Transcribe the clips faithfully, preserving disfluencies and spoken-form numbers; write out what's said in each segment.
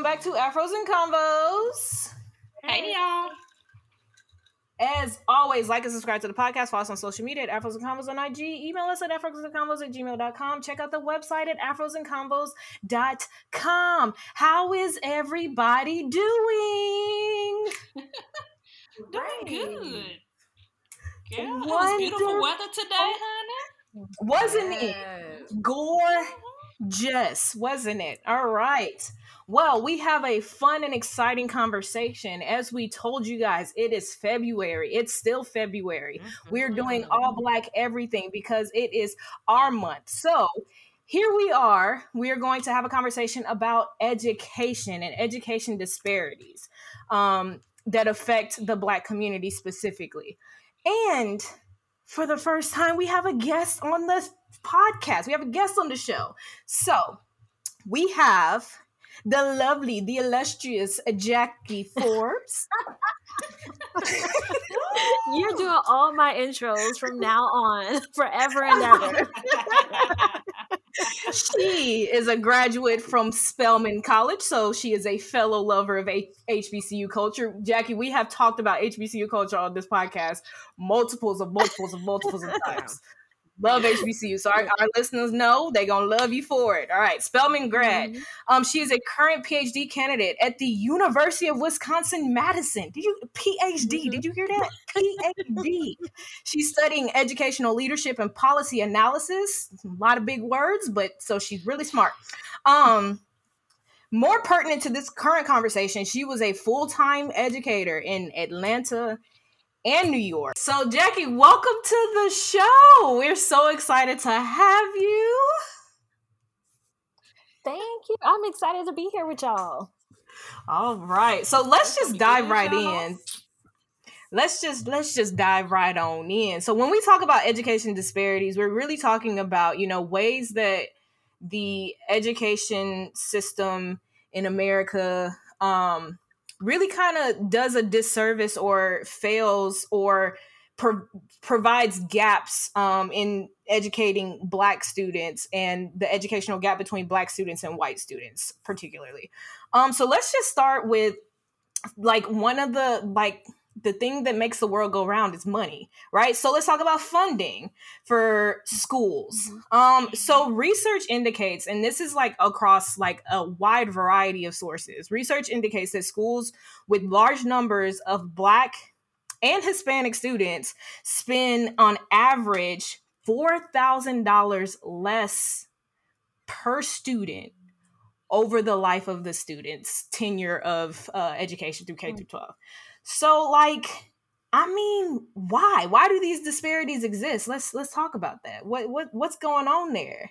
back to Afros and Convos. Hey, y'all. As always, like and subscribe to the podcast. Follow us on social media at Afros and Convos on I G. Email us at afrosandconvos at gmail dot com. Check out the website at afros and convos dot com. How is everybody doing? Doing good. Yeah, it was beautiful weather today, honey. Wasn't it? Gorgeous, wasn't it? All right. Well, we have a fun and exciting conversation. As we told you guys, it is February. It's still February. Mm-hmm. We're doing all black everything because it is our month. So here we are. We are going to have a conversation about education and education disparities um, that affect the black community specifically. And for the first time, we have a guest on the podcast. We have a guest on the show. So we have the lovely, the illustrious Jackie Forbes. You're doing all my intros from now on, forever and ever. She is a graduate from Spelman College, so she is a fellow lover of H B C U culture. Jackie, we have talked about H B C U culture on this podcast multiples of multiples of multiples of times. Love H B C U. So our, our listeners know they're going to love you for it. All right. Spelman grad. Mm-hmm. Um, she is a current P H D candidate at the University of Wisconsin-Madison. Did you, P H D, mm-hmm. Did you hear that? P H D. She's studying educational leadership and policy analysis. A lot of big words, but so she's really smart. Um, more pertinent to this current conversation, she was a full-time educator in Atlanta and New York. So, Jackie, welcome to the show. We're so excited to have you. Thank you. I'm excited to be here with y'all. All right. So let's just dive right in. Let's just let's just dive right on in. So when we talk about education disparities, we're really talking about, you know, ways that the education system in America um really kind of does a disservice or fails or pro- provides gaps um, in educating Black students and the educational gap between Black students and white students particularly. Um, so let's just start with like one of the like the thing that makes the world go round is money, right? So let's talk about funding for schools. Um, so research indicates, and this is like across like a wide variety of sources, research indicates that schools with large numbers of Black and Hispanic students spend on average four thousand dollars less per student over the life of the student's tenure of uh, education through K through twelve. So, like, I mean, why? Why do these disparities exist? Let's let's talk about that. What what what's going on there?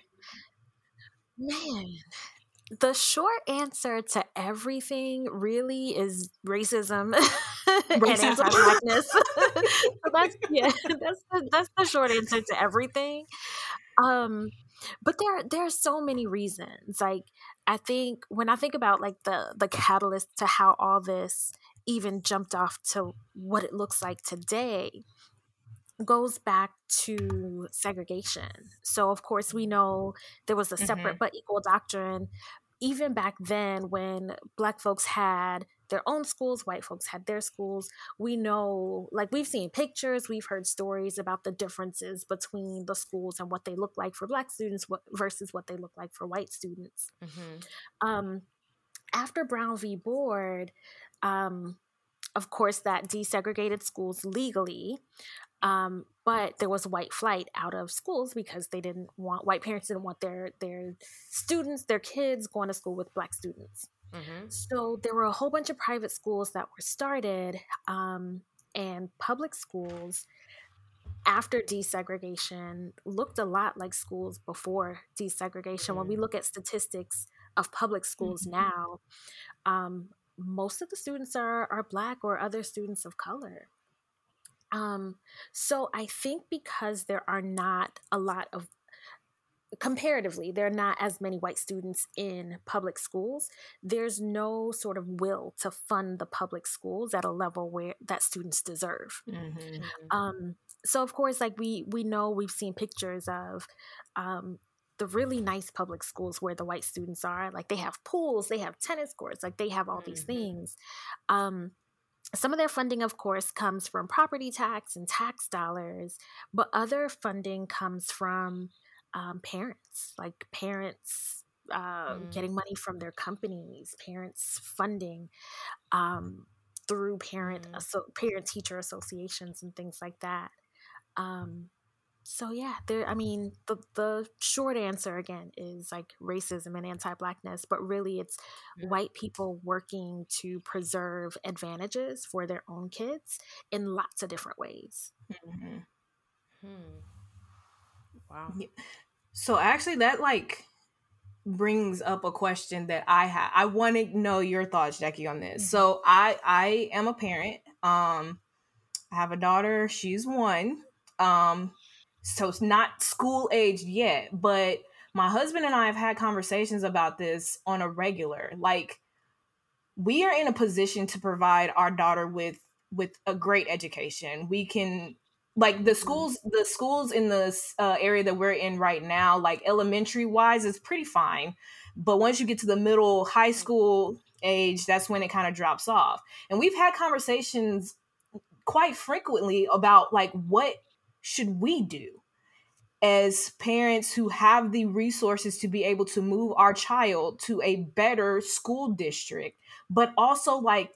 Man, the short answer to everything really is racism, racism. and anti-Blackness. So that's yeah, that's the, that's the short answer to everything. Um, but there there are so many reasons. Like, I think when I think about like the the catalyst to how all this even jumped off to what it looks like today goes back to segregation. So of course we know there was a separate mm-hmm. but equal doctrine even back then when Black folks had their own schools, white folks had their schools. We know, like we've seen pictures, we've heard stories about the differences between the schools and what they look like for Black students versus what they look like for white students. Mm-hmm. Um, after Brown v. Board, um, of course, that desegregated schools legally, um, but there was white flight out of schools because they didn't want, white parents didn't want their their students, their kids going to school with Black students. Mm-hmm. So there were a whole bunch of private schools that were started, um, and public schools after desegregation looked a lot like schools before desegregation. Mm-hmm. When we look at statistics of public schools mm-hmm. now, um, most of the students are, are Black or other students of color. Um, so I think because there are not a lot of, comparatively, there are not as many white students in public schools, there's no sort of will to fund the public schools at a level where that students deserve. Mm-hmm. Um, so of course, like we we know, we've seen pictures of um, the really nice public schools where the white students are, like they have pools, they have tennis courts, like they have all these Mm-hmm. things. Um, some of their funding, of course, comes from property tax and tax dollars, but other funding comes from um, parents, like parents uh, Mm. getting money from their companies, parents funding um, through parent Mm. asso- parent teacher associations and things like that. Um, so yeah, there. I mean, the the short answer again is like racism and anti-blackness, but really it's white people working to preserve advantages for their own kids in lots of different ways. Mm-hmm. Hmm. Wow. Yeah. So actually, that like brings up a question that I have. I want to know your thoughts, Jackie, on this. Mhm. So I I am a parent. Um, I have a daughter. She's one. Um, so it's not school aged yet, but my husband and I have had conversations about this on a regular. Like, we are in a position to provide our daughter with with a great education. We can, like, the schools the schools in the uh, area that we're in right now, like elementary wise, is pretty fine, but once you get to the middle high school age, that's when it kind of drops off. And we've had conversations quite frequently about like, what should we do as parents who have the resources to be able to move our child to a better school district, but also like,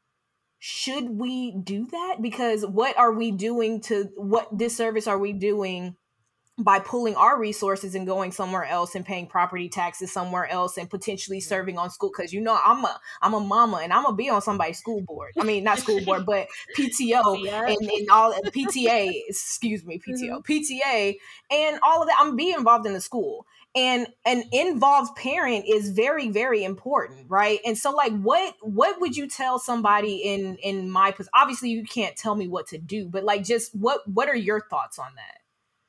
should we do that? Because what are we doing to what disservice are we doing by pulling our resources and going somewhere else and paying property taxes somewhere else and potentially serving on school? Because, you know, I'm a I'm a mama and I'm gonna be on somebody's school board. I mean, not school board, but P T O Yeah. and, and all P T A, excuse me, P T O, Mhm. P T A, and all of that. I'm being involved in the school. And an involved parent is very, very important, right? And so, like, what what would you tell somebody in in my position? Obviously, you can't tell me what to do, but like, just what what are your thoughts on that?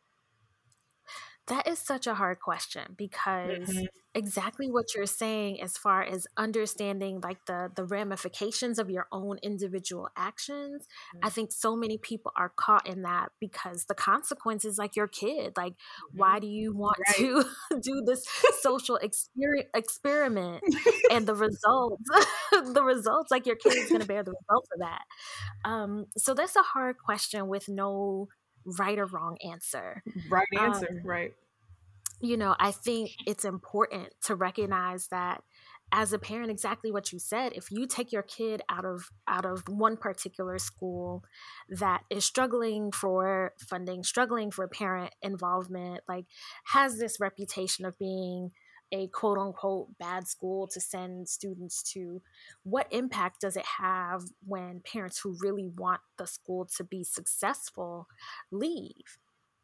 That is such a hard question because Mhm. exactly what you're saying as far as understanding like the the ramifications of your own individual actions, I think so many people are caught in that because the consequences, like your kid, like why do you want Right. to do this social exper- experiment and the results the results, like your kid is going to bear the results of that. Um so that's a hard question with no right or wrong answer. Right Um, answer, right. you know, I think it's important to recognize that as a parent, exactly what you said, if you take your kid out of out of one particular school that is struggling for funding, struggling for parent involvement, like has this reputation of being a quote unquote bad school to send students to, what impact does it have when parents who really want the school to be successful leave?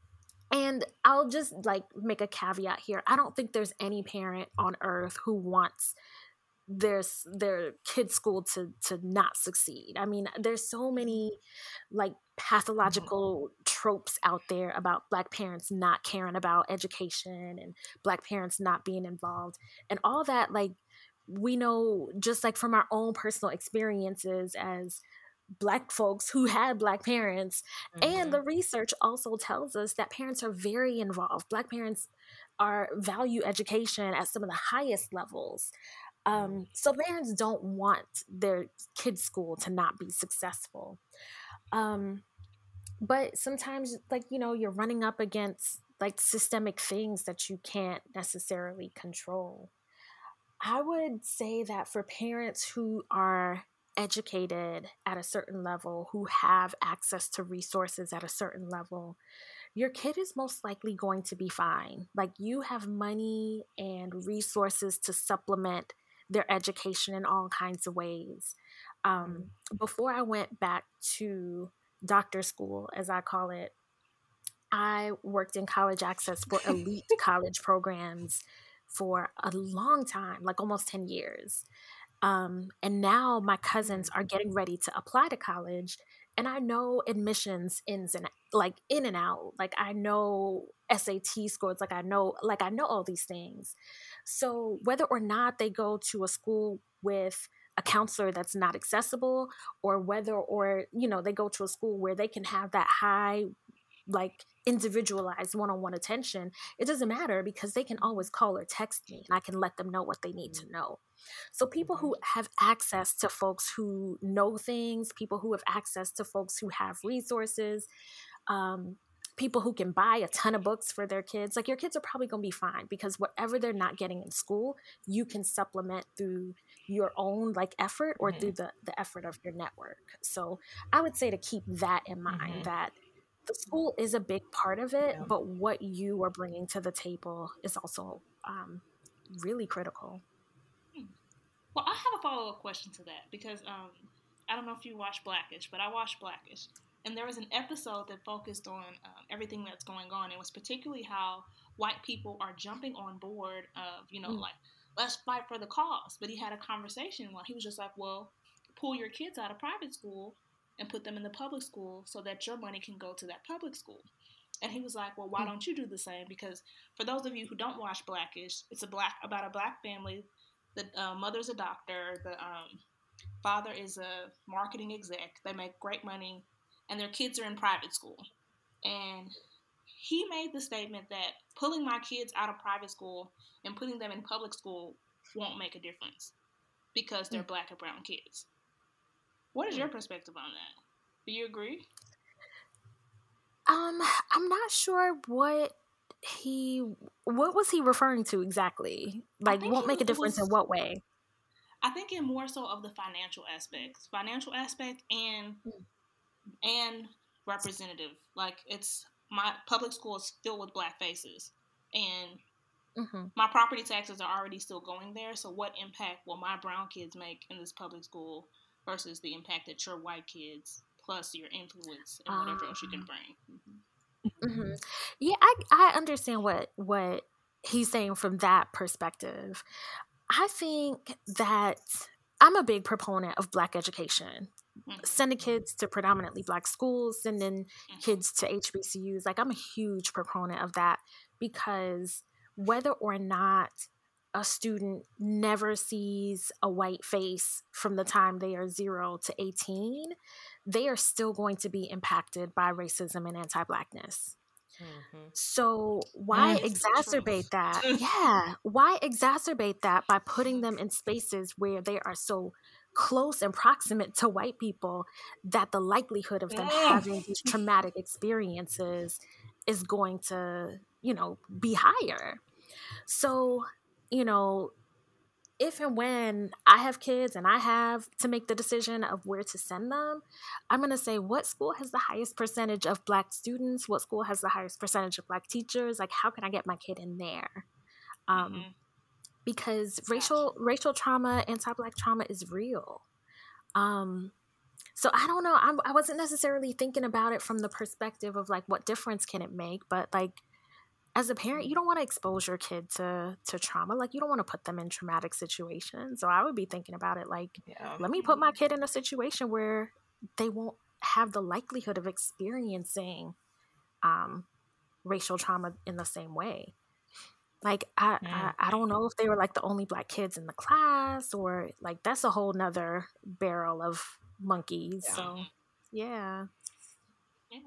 And I'll just like make a caveat here. I don't think there's any parent on earth who wants their their kid's school to to not succeed. I mean, there's so many like pathological tropes out there about Black parents not caring about education and Black parents not being involved and all that. Like, we know just like from our own personal experiences as Black folks who had Black parents. Mm-hmm. And the research also tells us that parents are very involved. Black parents are value education at some of the highest levels. Um, so parents don't want their kids' school to not be successful. Um, but sometimes, like, you know, you're running up against like systemic things that you can't necessarily control. I would say that for parents who are educated at a certain level, who have access to resources at a certain level, your kid is most likely going to be fine. Like, you have money and resources to supplement their education in all kinds of ways. Um, before I went back to doctor school, as I call it, I worked in college access for elite college programs for a long time, like almost ten years. Um, and now my cousins are getting ready to apply to college, and I know admissions ins and like in and out. Like, I know S A T scores. Like I know, like I know all these things. So whether or not they go to a school with a counselor that's not accessible, or whether or you know they go to a school where they can have that high like individualized one-on-one attention, it doesn't matter because they can always call or text me and I can let them know what they need to know. So people who have access to folks who know things, people who have access to folks who have resources, um, people who can buy a ton of books for their kids, like your kids are probably going to be fine because whatever they're not getting in school, you can supplement through your own like effort or mm-hmm. through the, the effort of your network. So I would say to keep that in mind, mm-hmm. that the school is a big part of it, yeah. but what you are bringing to the table is also um, really critical. Well, I have a follow-up question to that because um, I don't know if you watch Blackish, but I watched Blackish. And there was an episode that focused on uh, everything that's going on. It was particularly how white people are jumping on board of, you know, mm. like, let's fight for the cause. But he had a conversation where he was just like, well, pull your kids out of private school and put them in the public school so that your money can go to that public school. And he was like, well, why don't you do the same? Because for those of you who don't watch Blackish, it's a black about a black family. The uh, mother's a doctor. The um, father is a marketing exec. They make great money. And their kids are in private school. And he made the statement that pulling my kids out of private school and putting them in public school won't make a difference because they're mm. black and brown kids. What is your perspective on that? Do you agree? Um, I'm not sure what he, what was he referring to exactly? Like, won't make a difference was, in what way? I think in more so of the financial aspects, financial aspect and mm. and representative. Like, it's my public school is filled with black faces, and mm-hmm. my property taxes are already still going there. So what impact will my brown kids make in this public school versus the impact that your white kids plus your influence and whatever um, else you can bring? Mm-hmm. Mm-hmm. Yeah, I I understand what what he's saying from that perspective. I think that I'm a big proponent of black education. Mm-hmm. Sending kids to predominantly black schools, sending mm-hmm. kids to H B C Us. Like, I'm a huge proponent of that because whether or not a student never sees a white face from the time they are zero to eighteen, they are still going to be impacted by racism and anti-blackness. Mm-hmm. So why mm, exacerbate that? Yeah. Why exacerbate that by putting them in spaces where they are so close and proximate to white people that the likelihood of them mm. having these traumatic experiences is going to, you know, be higher. So, you know, if and when I have kids and I have to make the decision of where to send them, I'm going to say, what school has the highest percentage of black students? What school has the highest percentage of black teachers? Like, how can I get my kid in there? Um, mm-hmm. Because racial racial trauma, anti-black trauma is real. Um, so I don't know. I'm, I wasn't necessarily thinking about it from the perspective of like, what difference can it make? But like, as a parent, you don't want to expose your kid to to trauma. Like, you don't want to put them in traumatic situations. So I would be thinking about it like, yeah. let me put my kid in a situation where they won't have the likelihood of experiencing um, racial trauma in the same way. Like, I, yeah. I, I don't know if they were like the only black kids in the class or like, that's a whole nother barrel of monkeys. Yeah. So, yeah. Yeah.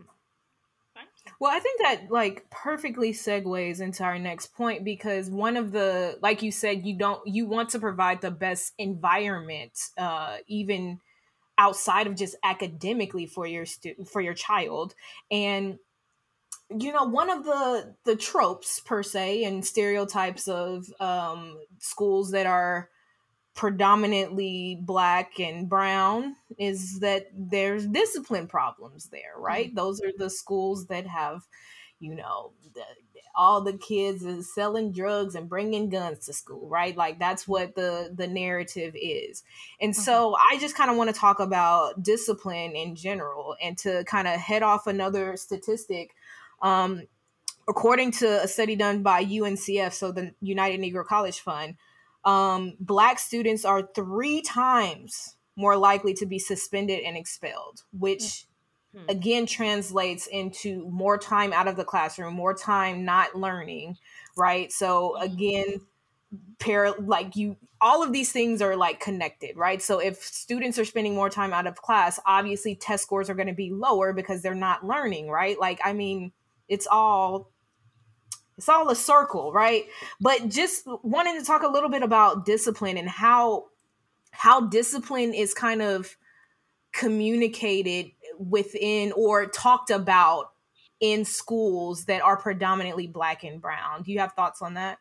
Well, I think that like perfectly segues into our next point because one of the, like you said, you don't, you want to provide the best environment, uh, even outside of just academically for your student, for your child. And you know, one of the the tropes per se and stereotypes of um, schools that are predominantly black and brown is that there's discipline problems there, right? Mm-hmm. Those are the schools that have, you know, the, all the kids is selling drugs and bringing guns to school, right? Like that's what the the narrative is. And mm-hmm. so I just kind of want to talk about discipline in general and to kind of head off another statistic. Um, according to a study done by U N C F, so the United Negro College Fund, um, black students are three times more likely to be suspended and expelled, which mm-hmm. again translates into more time out of the classroom, more time not learning, right? So again, pair like you all of these things are like connected, right? So if students are spending more time out of class, obviously test scores are going to be lower because they're not learning, right? Like, I mean, it's all it's all a circle, right? But just wanted to talk a little bit about discipline and how how discipline is kind of communicated within or talked about in schools that are predominantly Black and brown. Do you have thoughts on that?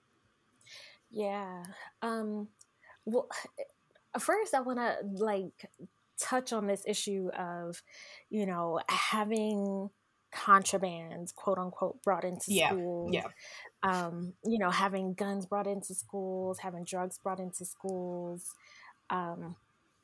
Yeah. Um, well, first I want to like touch on this issue of, you know, having contraband, quote unquote, brought into Yeah. schools. Yeah. Um, you know, having guns brought into schools, having drugs brought into schools. Um,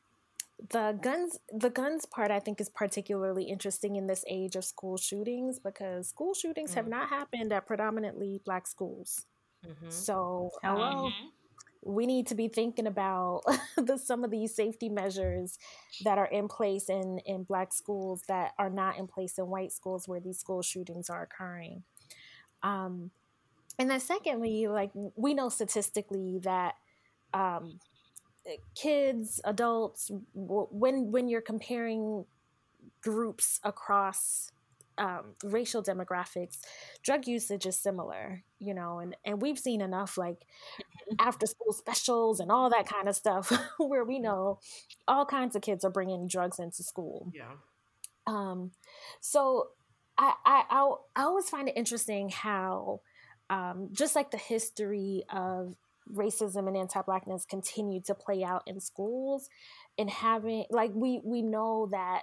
the guns, the guns part, I think, is particularly interesting in this age of school shootings because school shootings have Mm. not happened at predominantly Black schools. Mhm. So, Hello. um, we need to be thinking about the, some of these safety measures that are in place in, in Black schools that are not in place in white schools where these school shootings are occurring. Um, and then secondly, like we know statistically that um, kids, adults, w- when when you're comparing groups across um, racial demographics, drug usage is similar, you know, and, and we've seen enough like after school specials and all that kind of stuff where we know all kinds of kids are bringing drugs into school. Yeah. Um, so I, I, I, I always find it interesting how um, just like the history of racism and anti-Blackness continue to play out in schools and having like we we know that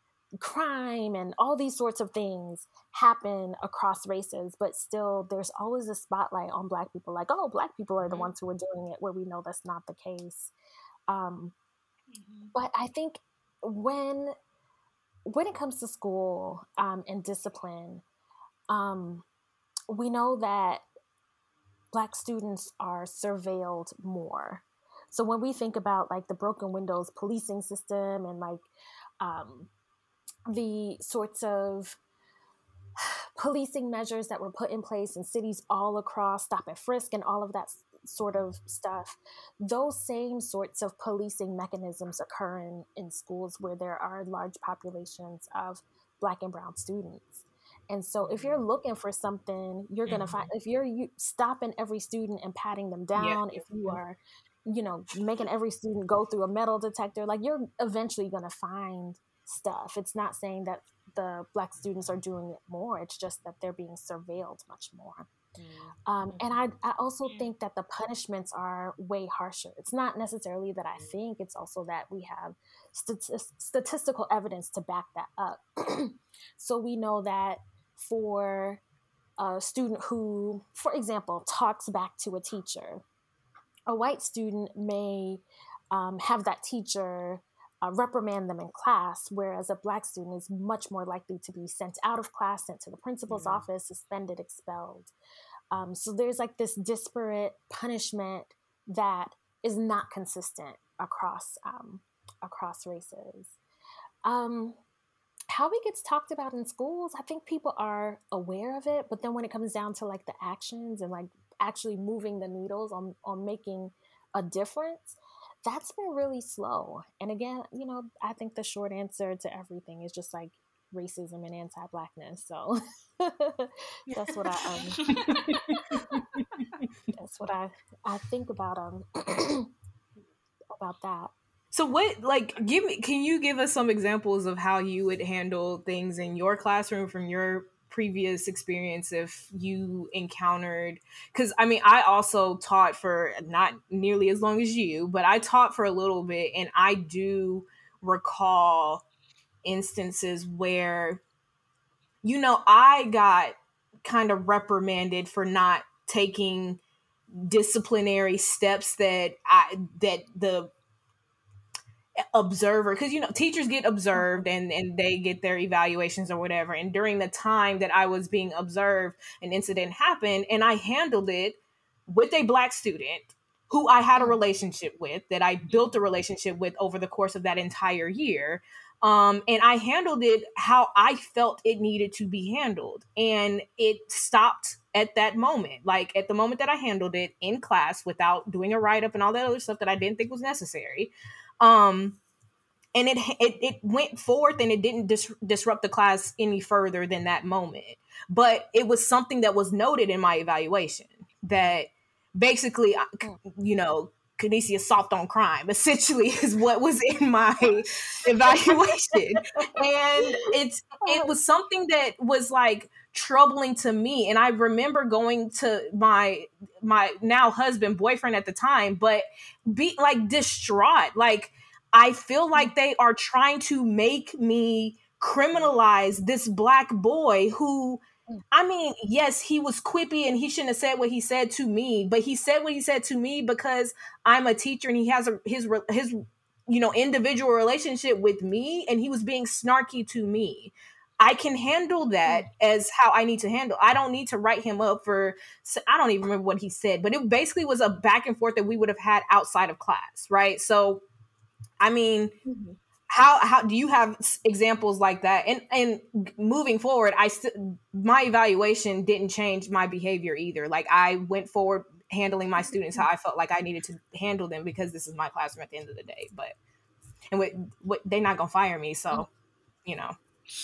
crime and all these sorts of things happen across races, but still there's always a spotlight on Black people, like, oh, Black people are the Mhm. ones who are doing it, where we know that's not the case. Um, Mhm. but I think when when it comes to school um, and discipline, um, we know that Black students are surveilled more. So when we think about like the broken windows policing system and like um, the sorts of policing measures that were put in place in cities all across, stop and frisk and all of that s- sort of stuff, those same sorts of policing mechanisms occur in, in schools where there are large populations of Black and brown students. And so if you're looking for something, you're going to find, if you're you, stopping every student and patting them Yeah. down, if you are, you know, making every student go through a metal detector, like you're eventually going to find stuff. It's not saying that the Black students are doing it more. It's just that they're being surveilled much more. Mm. Um, and I, I also Yeah. think that the punishments are way harsher. It's not necessarily that I think, it's also that we have stati- statistical evidence to back that up. So we know that for a student who, for example, talks back to a teacher, a white student may um, have that teacher uh, reprimand them in class, whereas a Black student is much more likely to be sent out of class, sent to the principal's Yeah. office, suspended, expelled. Um, so there's like this disparate punishment that is not consistent across um, across races. Um, how it gets talked about in schools, I think people are aware of it, but then when it comes down to like the actions and like actually moving the needles on on making a difference, that's been really slow. And again, you know, I think the short answer to everything is just like racism and anti-Blackness. So that's what I um that's what I I think about um about that. So what, like, give me, can you give us some examples of how you would handle things in your classroom from your previous experience if you encountered, because I mean, I also taught for not nearly as long as you, but I taught for a little bit, and I do recall instances where, you know, I got kind of reprimanded for not taking disciplinary steps that I that the observer, because you know teachers get observed and and they get their evaluations or whatever, and during the time that I was being observed, an incident happened and I handled it with a Black student who I had a relationship with, that I built a relationship with over the course of that entire year. Um, and I handled it how I felt it needed to be handled, and it stopped at that moment, like at the moment that I handled it in class without doing a write up and all that other stuff that I didn't think was necessary. Um, and it, it it went forth and it didn't dis- disrupt the class any further than that moment. But it was something that was noted in my evaluation that basically, you know, Kanesia soft on crime essentially is what was in my evaluation. And it's it was something that was like troubling to me. And I remember going to my my now husband, boyfriend at the time, but be like distraught. Like, I feel like they are trying to make me criminalize this Black boy who, I mean, yes, he was quippy and he shouldn't have said what he said to me, but he said what he said to me because I'm a teacher and he has a, his, his, you know, individual relationship with me, and he was being snarky to me. I can handle that as how I need to handle. I don't need to write him up for, I don't even remember what he said, but it basically was a back and forth that we would have had outside of class, right? So, I mean, mm-hmm. how how do you have examples like that? And and moving forward, I st- my evaluation didn't change my behavior either. Like, I went forward handling my students how I felt like I needed to handle them because this is my classroom at the end of the day. But and what, what they're not gonna fire me, so you know.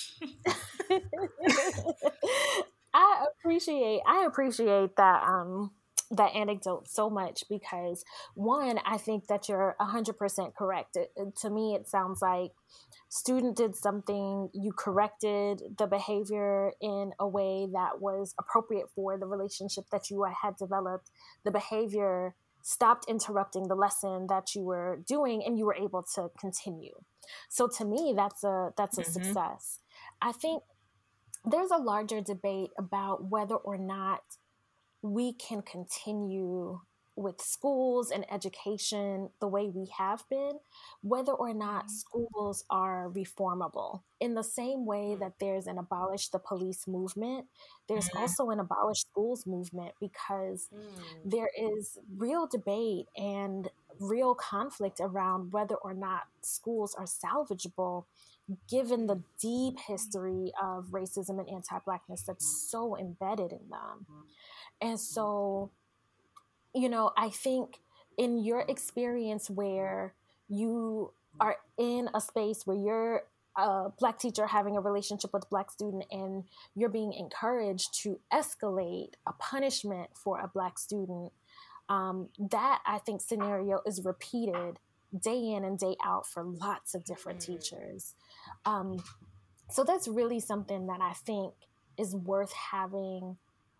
I appreciate I appreciate that um that anecdote so much because, one, I think that you're one hundred percent correct. It, it, to me, it sounds like student did something, you corrected the behavior in a way that was appropriate for the relationship that you had developed. The behavior stopped interrupting the lesson that you were doing, and you were able to continue. So to me, that's a that's a mm-hmm. success. I think there's a larger debate about whether or not we can continue with schools and education the way we have been, whether or not schools are reformable. In the same way that there's an abolish the police movement, there's mm. also an abolish schools movement, because mm. there is real debate and real conflict around whether or not schools are salvageable, given the deep history of racism and anti-Blackness that's so embedded in them. And so, you know, I think in your experience where you are in a space where you're a Black teacher having a relationship with a Black student and you're being encouraged to escalate a punishment for a Black student, um, that I think scenario is repeated day in and day out for lots of different mm-hmm. teachers. Um, so that's really something that I think is worth having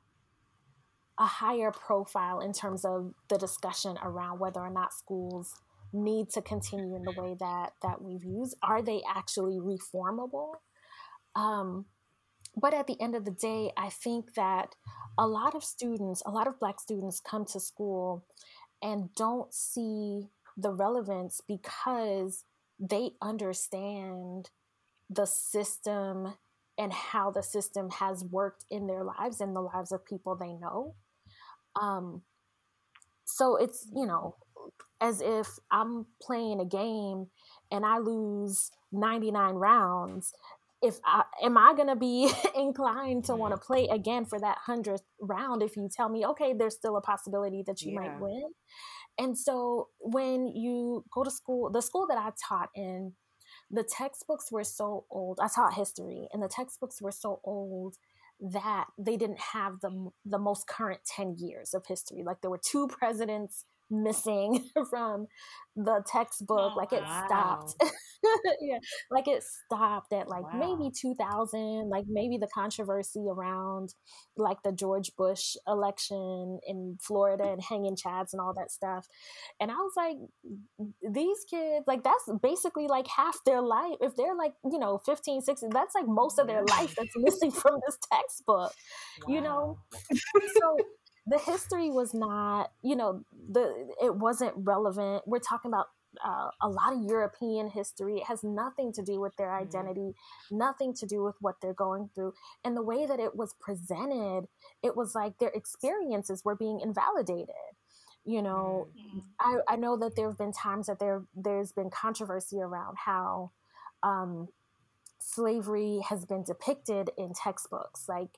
a higher profile in terms of the discussion around whether or not schools need to continue in the way that that we've used. Are they actually reformable? Um, but at the end of the day, I think that a lot of students, a lot of Black students come to school and don't see the relevance because they understand the system and how the system has worked in their lives and the lives of people they know. Um, so it's, you know, as if I'm playing a game and I lose ninety-nine rounds. If I, am I going to be inclined to want to play again for that hundredth round if you tell me, okay, there's still a possibility that you yeah. might win? And so when you go to school, the school that I taught in, the textbooks were so old. I taught history, and the textbooks were so old that they didn't have the the most current ten years of history. Like, there were two presidents missing from the textbook. Oh, like it wow. stopped. yeah, like it stopped at like wow. maybe two thousand, like maybe the controversy around like the George Bush election in Florida and hanging chads and all that stuff. And I was like, these kids, like that's basically like half their life. If they're like, you know, fifteen, sixteen, that's like most of their life that's missing from this textbook, wow. you know? So the history was not, you know, the it wasn't relevant. We're talking about uh, a lot of European history. It has nothing to do with their identity, mm-hmm. nothing to do with what they're going through. And the way that it was presented, it was like their experiences were being invalidated. You know, mm-hmm. I, I know that there have been times that there there's been controversy around how um, slavery has been depicted in textbooks. Like,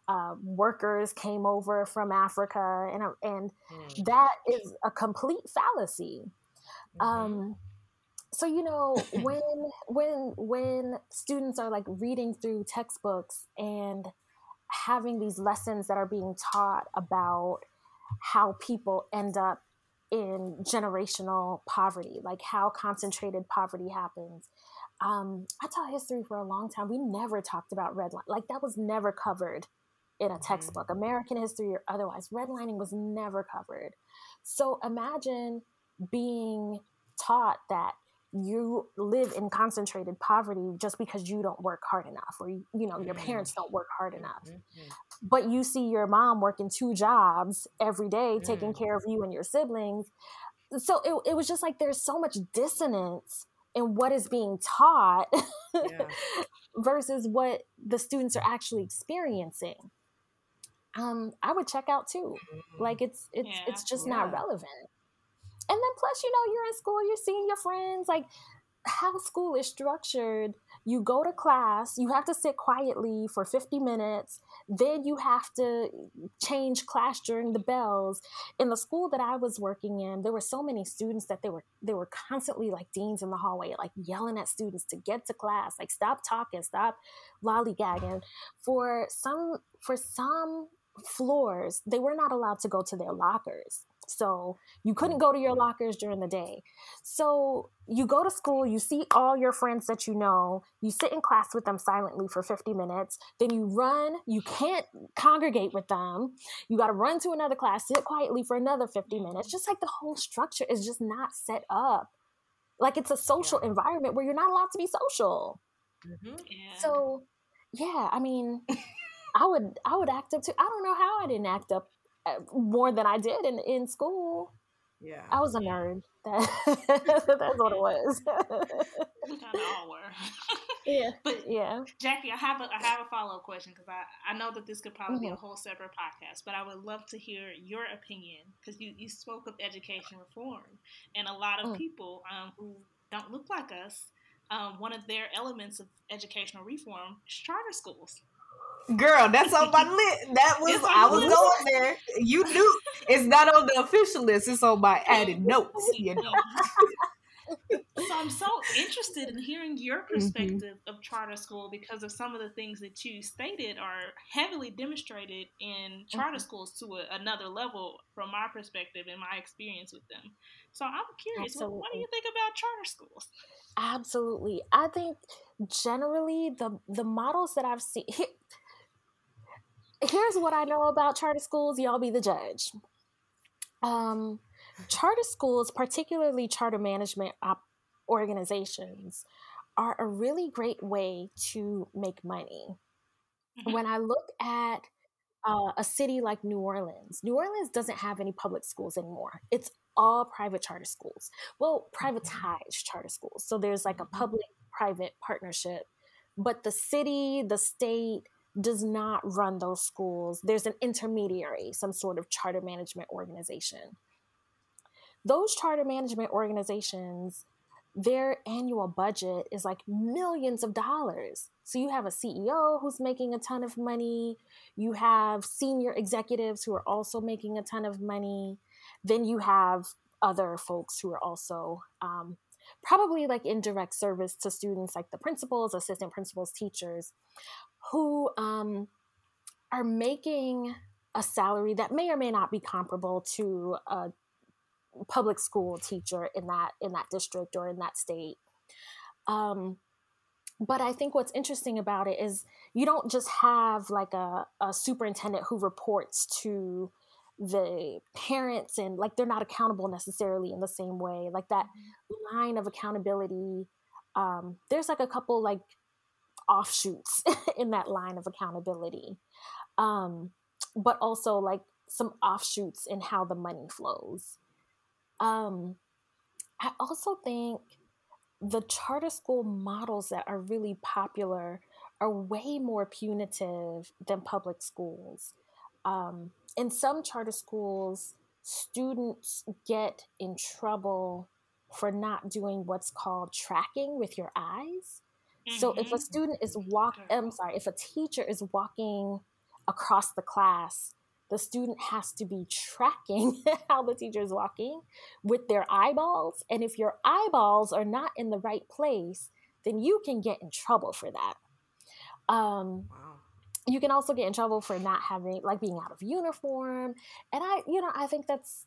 uh, workers came over from Africa, and and Mm. that is a complete fallacy. Mhm. Um, so you know when when when students are like reading through textbooks and having these lessons that are being taught about how people end up in generational poverty, like how concentrated poverty happens. Um, I taught history for a long time. We never talked about redlining. Like that was never covered in a Mhm. textbook, American history or otherwise. Redlining was never covered. So imagine being taught that you live in concentrated poverty just because you don't work hard enough, or you, you know your Mm. parents don't work hard enough. Mhm. But you see your mom working two jobs every day, taking Mm. care of you and your siblings. So it, it was just like there's so much dissonance in what is being taught Yeah. versus what the students are actually experiencing. Um, I would check out too. Like it's it's Yeah, it's just absolutely. not Yeah. relevant. And then plus, you know, you're in school, you're seeing your friends, like how school is structured. You go to class, you have to sit quietly for fifty minutes, then you have to change class during the bells. In the school that I was working in, there were so many students that they were they were constantly like deans in the hallway, like yelling at students to get to class, like stop talking, stop lollygagging. For some for some floors, they were not allowed to go to their lockers. So you couldn't go to your lockers during the day. So you go to school, you see all your friends that you know, you sit in class with them silently for fifty minutes, then you run, you can't congregate with them, you got to run to another class, sit quietly for another fifty minutes. Just like the whole structure is just not set up. Like it's a social Yeah. environment where you're not allowed to be social. Mhm. Yeah. So yeah, I mean, I would I would act up too. I don't know how I didn't act up uh, more than I did in in school. Yeah. I was a nerd. That, that's what it was. We kind of all were. yeah, But yeah. Jackie, I have a I have a follow up question because I, I know that this could probably be a Mhm. whole separate podcast, but I would love to hear your opinion because you, you spoke of education reform, and a lot of Mm. people um, who don't look like us, um, one of their elements of educational reform is charter schools. Girl, that's on my list. That was It's on I your was list? going there. You knew it's not on the official list. It's on my added notes. You know. So I'm so interested in hearing your Mhm. perspective of charter school because of some of the things that you stated are heavily demonstrated in charter Mhm. schools to a, another level from my perspective and my experience with them. So I'm curious, what, what do Absolutely. you think about charter schools? Absolutely. I think generally the the models that I've seen here, here's what I know about charter schools. Y'all be the judge. Um, charter schools, particularly charter management op- organizations, are a really great way to make money. Mhm. When I look at uh, a city like New Orleans, New Orleans doesn't have any public schools anymore. It's all private charter schools. Well, privatized charter schools. So there's like a Mhm. public private partnership, but the city, the state does not run those schools. There's an intermediary, some sort of charter management organization. Those charter management organizations, their annual budget is like millions of dollars. So you have a C E O who's making a ton of money. You have senior executives who are also making a ton of money. Then you have other folks who are also um, probably like in direct service to students, like the principals, assistant principals, teachers, who um, are making a salary that may or may not be comparable to a public school teacher in that in that district or in that state. Um, but I think what's interesting about it is you don't just have like a, a superintendent who reports to the parents and like they're not accountable necessarily in the same way. Like that line of accountability, um, there's like a couple like offshoots in that line of accountability. Um, but also like some offshoots in how the money flows. Um, I also think the charter school models that are really popular are way more punitive than public schools. Um, in some charter schools, students get in trouble for not doing what's called tracking with your eyes. So if a Mm-hmm. student is walk, I'm sorry, if a teacher is walking across the class, the student has to be tracking how the teacher is walking with their eyeballs. And if your eyeballs are not in the right place, then you can get in trouble for that. Um, Wow. you can also get in trouble for not having, like, being out of uniform. And I, you know, I think that's,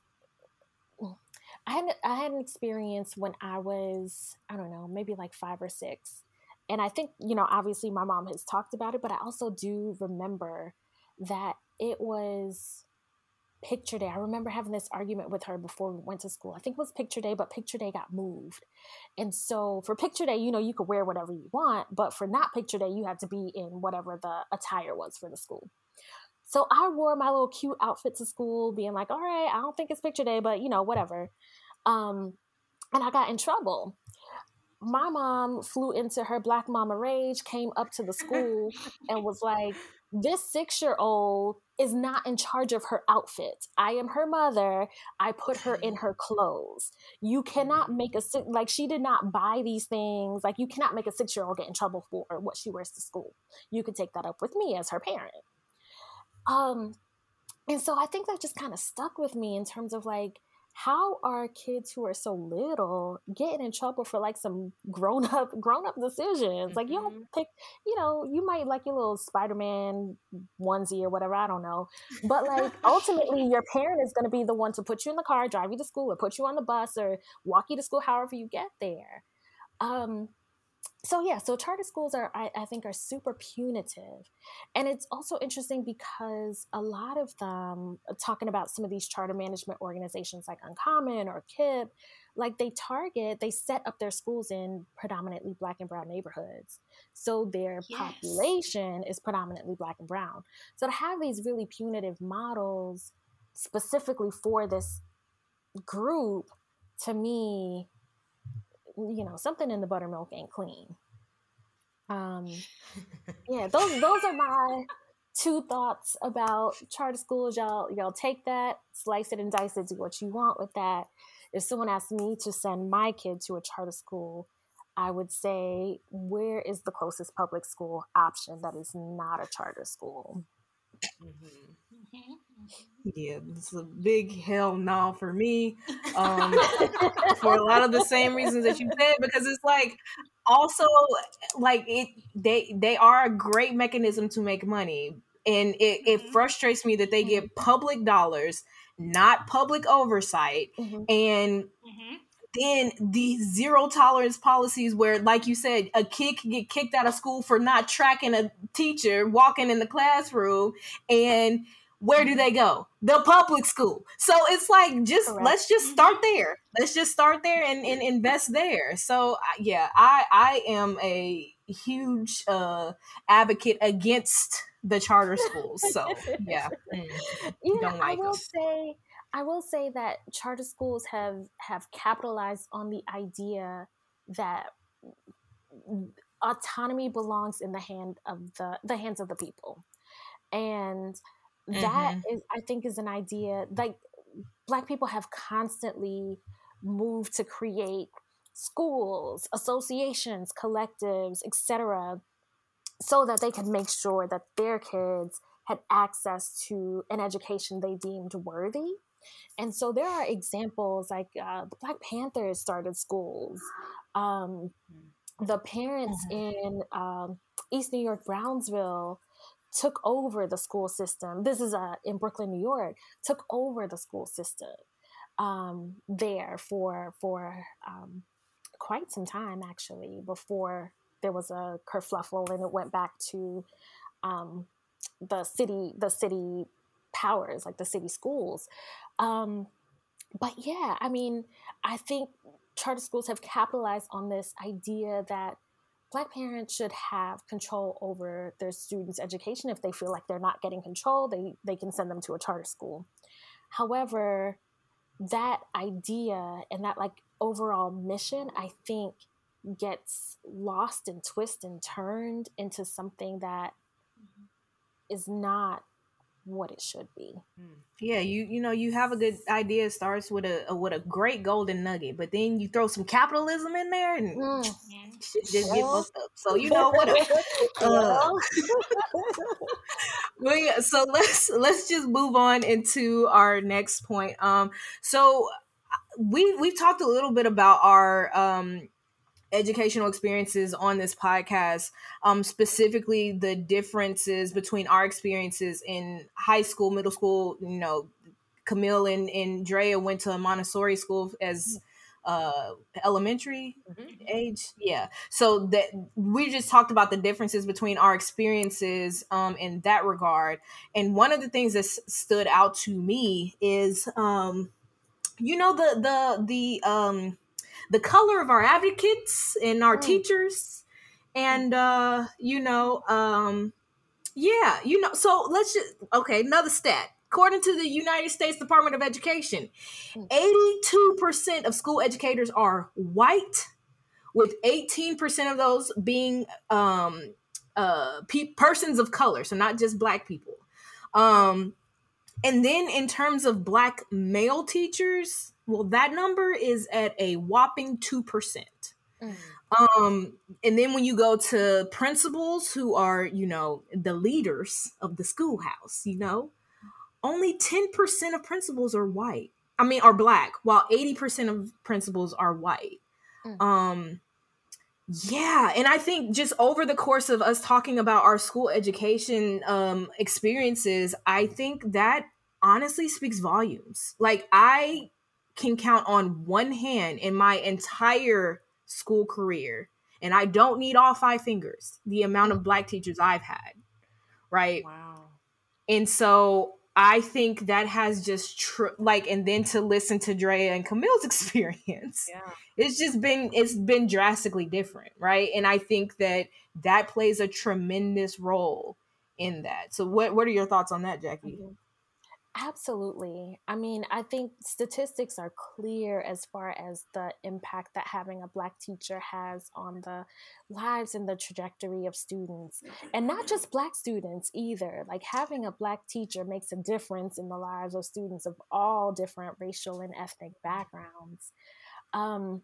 I had, I had an experience when I was, I don't know, maybe like five or six. And I think, you know, obviously my mom has talked about it, but I also do remember that it was picture day. I remember having this argument with her before we went to school. I think it was picture day, but picture day got moved. And so for picture day, you know, you could wear whatever you want, but for not picture day, you had to be in whatever the attire was for the school. So I wore my little cute outfit to school, being like, all right, I don't think it's picture day, but you know, whatever. Um, and I got in trouble. My mom flew into her Black mama rage, came up to the school and was like, this six-year-old is not in charge of her outfit. I am her mother. I put her in her clothes. You cannot make a, like, she did not buy these things. Like, you cannot make a six-year-old get in trouble for what she wears to school. You can take that up with me as her parent. Um, and so I think that just kind of stuck with me in terms of, like, how are kids who are so little getting in trouble for, like, some grown up grown up decisions? Like, you don't pick, you know, you might like your little Spider-Man onesie or whatever, I don't know. But, like, ultimately your parent is going to be the one to put you in the car, drive you to school, or put you on the bus, or walk you to school however you get there. Um, So yeah, so charter schools are, I, I think, are super punitive. And it's also interesting because a lot of them, talking about some of these charter management organizations like Uncommon or K I P, like, they target, they set up their schools in predominantly Black and brown neighborhoods. So their Yes. population is predominantly Black and brown. So to have these really punitive models specifically for this group, to me, you know, something in the buttermilk ain't clean. Um, yeah, those those are my two thoughts about charter schools. Y'all, y'all take that, slice it and dice it, do what you want with that. If someone asked me to send my kid to a charter school, I would say, where is the closest public school option that is not a charter school? Mhm. Mhm. Yeah, it's a big hell no for me. Um, for a lot of the same reasons that you said, because it's like, also, like, it they they are a great mechanism to make money, and it, it Mhm. frustrates me that they get public dollars, not public oversight, Mhm. and Mhm. then these zero tolerance policies where, like you said, a kid can get kicked out of school for not tracking a teacher walking in the classroom, and where do they go? The public school. So it's like, just Correct. let's just start there. Let's just start there and, and invest there. So I- yeah, I I am a huge uh advocate against the charter schools. So yeah, mm, Yeah, don't I like will them. say, I will say that charter schools have have capitalized on the idea that autonomy belongs in the hand of the the hands of the people, and that Mm-hmm. is, I think, is an idea, like, Black people have constantly moved to create schools, associations, collectives, et cetera, so that they could make sure that their kids had access to an education they deemed worthy. And so there are examples like uh, the Black Panthers started schools. Um, the parents in um, East New York, Brownsville, took over the school system. This is uh, in Brooklyn, New York, took over the school system um, there for for um, quite some time, actually, before there was a kerfluffle and it went back to um, the city, the city powers, like the city schools. Um, but yeah, I mean, I think charter schools have capitalized on this idea that Black parents should have control over their students' education. If they feel like they're not getting control, they, they can send them to a charter school. However, that idea and that, like, overall mission, I think, gets lost and twisted and turned into something that is not what it should be. Yeah, you you know, you have a good idea. It starts with a, a with a great golden nugget, but then you throw some capitalism in there, and Mm. shit just get Well, fucked up. So you know, whatever. Uh, well. Well, yeah, so let's let's just move on into our next point. Um, so we we've talked a little bit about our um educational experiences on this podcast, um, specifically the differences between our experiences in high school, middle school. You know, Camille and, and Drea went to a Montessori school as uh, elementary Mhm. age. Yeah. So that we just talked about the differences between our experiences um, in that regard. And one of the things that s- stood out to me is, um, you know, the the the um the color of our advocates and our Mm, teachers, and uh you know um yeah, you know, so let's just, okay, another stat. According to the United States Department of Education, mm, eighty-two percent of school educators are white, with eighteen percent of those being um uh pe- persons of color, so not just black people. um and then in terms of black male teachers, well, that number is at a whopping two percent. mm, Um, and then when you go to principals who are, you know, the leaders of the schoolhouse, you know, only ten percent of principals are white. I mean, are black, while eighty percent of principals are white. mm. Um, yeah, and I think just over the course of us talking about our school education um experiences, I think that honestly speaks volumes. Like, I can count on one hand in my entire school career, and I don't need all five fingers, the amount of black teachers I've had, right? Wow. And so I think that has just tr- like, and then to listen to Drea and Camille's experience, Yeah. it's just been it's been drastically different, right? And I think that that plays a tremendous role in that. So what what are your thoughts on that, Jackie? Mhm. Absolutely. I mean, I think statistics are clear as far as the impact that having a Black teacher has on the lives and the trajectory of students. And not just Black students either. Like, having a Black teacher makes a difference in the lives of students of all different racial and ethnic backgrounds. Um,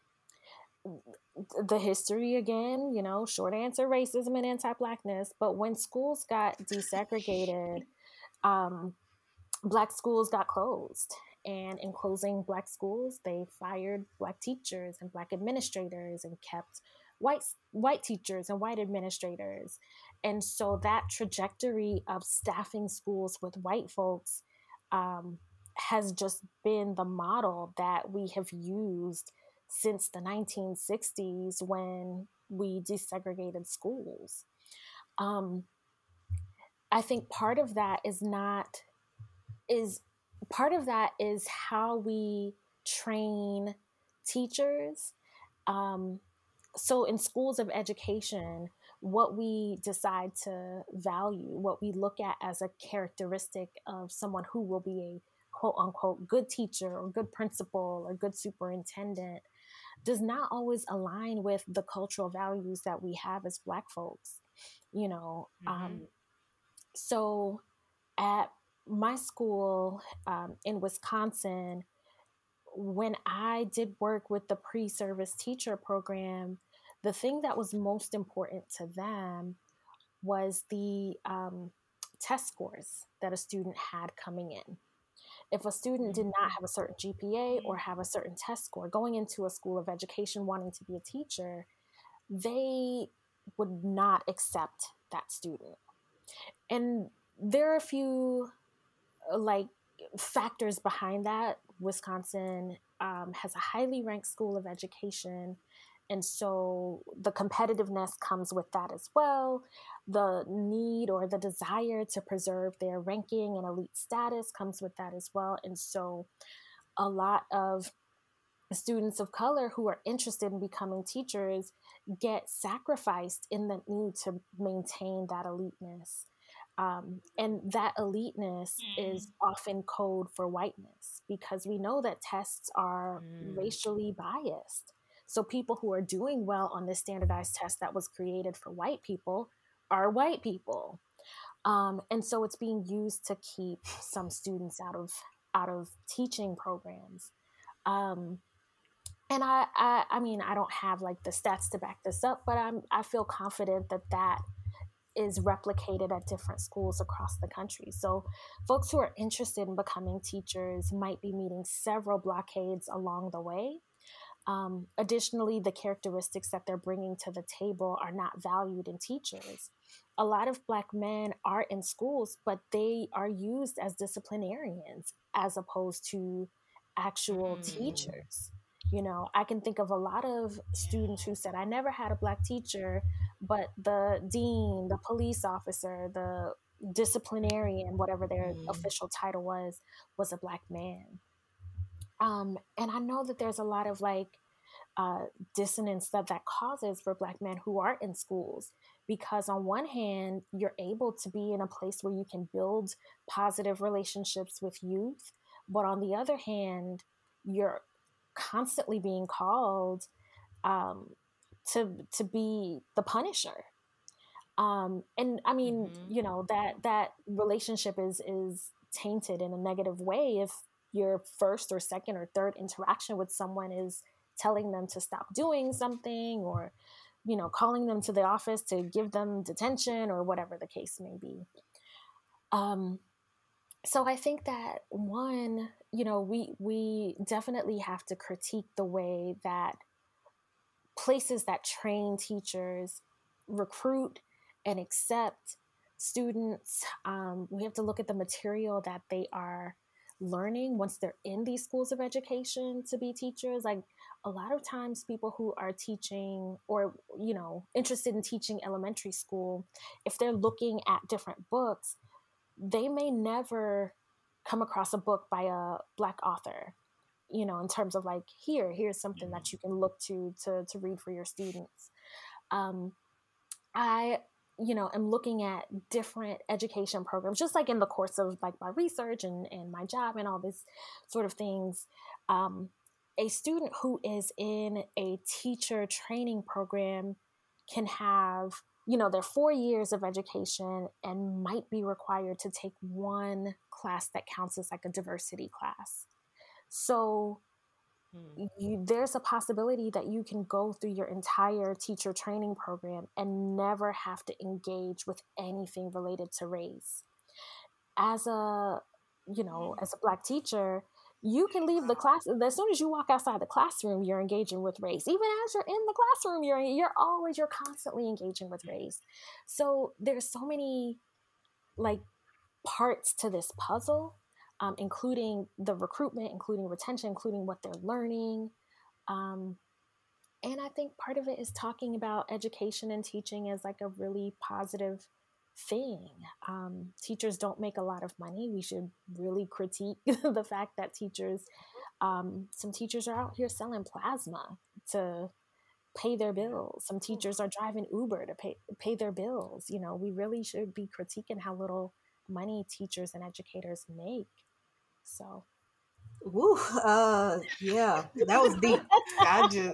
the history again, you know, short answer, racism and anti-Blackness. But when schools got desegregated, um, Black schools got closed. And in closing Black schools, they fired Black teachers and Black administrators and kept white white teachers and white administrators. And so that trajectory of staffing schools with white folks um, has just been the model that we have used since the nineteen sixties when we desegregated schools. Um, I think part of that is not is part of that is how we train teachers. Um, so in schools of education, what we decide to value, what we look at as a characteristic of someone who will be a quote unquote good teacher or good principal or good superintendent, does not always align with the cultural values that we have as Black folks. You know, Mm-hmm. um, so at my school um, in Wisconsin, when I did work with the pre service teacher program, the thing that was most important to them was the um, test scores that a student had coming in. If a student did not have a certain G P A or have a certain test score going into a school of education wanting to be a teacher, they would not accept that student. And there are a few like factors behind that. Wisconsin um, has a highly ranked school of education, and so the competitiveness comes with that as well. The need or the desire to preserve their ranking and elite status comes with that as well. And so a lot of students of color who are interested in becoming teachers get sacrificed in the need to maintain that eliteness. Um, and that eliteness Mm. is often code for whiteness because we know that tests are Mm. racially biased. So people who are doing well on this standardized test that was created for white people are white people. Um, and so it's being used to keep some students out of out of teaching programs. Um, and I, I, I mean, I don't have like the stats to back this up, but I'm, I feel confident that that is replicated at different schools across the country. So folks who are interested in becoming teachers might be meeting several blockades along the way. Um, additionally, the characteristics that they're bringing to the table are not valued in teachers. A lot of Black men are in schools, but they are used as disciplinarians as opposed to actual Mm. teachers. You know, I can think of a lot of students who said, I never had a Black teacher, but the dean, the police officer, the disciplinarian, whatever their Mm. official title was, was a Black man. Um, and I know that there's a lot of like uh, dissonance that that causes for Black men who are in schools, because on one hand, you're able to be in a place where you can build positive relationships with youth, but on the other hand, you're constantly being called um, to to be the punisher. Um, and I mean, Mm-hmm. you know, that that relationship is is tainted in a negative way if your first or second or third interaction with someone is telling them to stop doing something, or you know, calling them to the office to give them detention, or whatever the case may be. Um, so I think that one, you know, we we definitely have to critique the way that places that train teachers recruit and accept students. Um, we have to look at the material that they are learning once they're in these schools of education to be teachers. Like a lot of times people who are teaching or, you know, interested in teaching elementary school, if they're looking at different books, they may never come across a book by a Black author, you know, in terms of like, here, here's something Mm-hmm. that you can look to to, to read for your students. Um, I, you know, am looking at different education programs, just like in the course of like my research and, and my job and all this sort of things. Um, a student who is in a teacher training program can have, you know, their four years of education and might be required to take one class that counts as like a diversity class. So you, there's a possibility that you can go through your entire teacher training program and never have to engage with anything related to race. As a, you know, as a Black teacher, you can leave the class as soon as you walk outside the classroom. You're engaging with race. Even as you're in the classroom, you're you're always you're constantly engaging with race. So there's so many like parts to this puzzle, um, including the recruitment, including retention, including what they're learning. Um, and I think part of it is talking about education and teaching as like a really positive thing. Um, teachers don't make a lot of money. We should really critique the fact that teachers, um, some teachers are out here selling plasma to pay their bills. Some teachers are driving Uber to pay pay their bills. You know, we really should be critiquing how little money teachers and educators make. So Woo, uh, yeah, that was deep. I just